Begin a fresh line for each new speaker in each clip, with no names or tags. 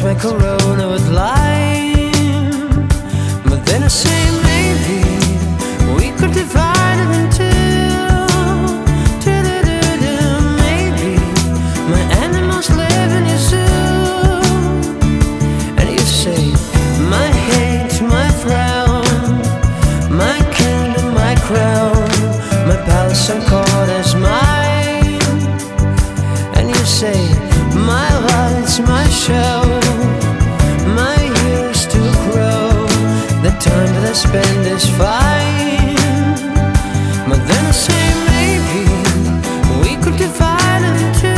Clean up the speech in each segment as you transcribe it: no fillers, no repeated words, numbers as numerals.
my Corona with lime. But then I say maybe we could divide it in two. Maybe my animals live in your zoo. And you say my hate, my frown, my kingdom, my crown, my palace and court is mine. And you say my lights, my show, my years to grow, the time that I spend is fine. But then I say maybe we could divide it in two.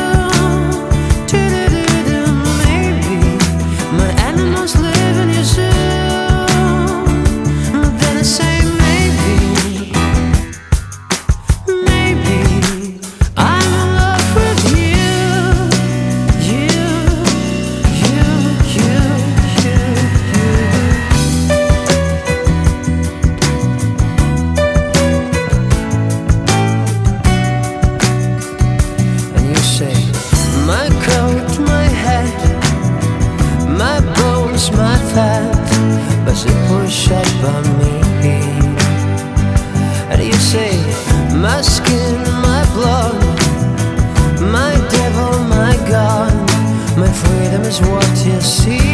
Maybe my animals live in your zoo. But then I say maybe I'm in love with you. And you say my coat, my hat, my bones, my fat, but it push up on me. And you say my skin, my blood, my devil, my God, my freedom is what you see.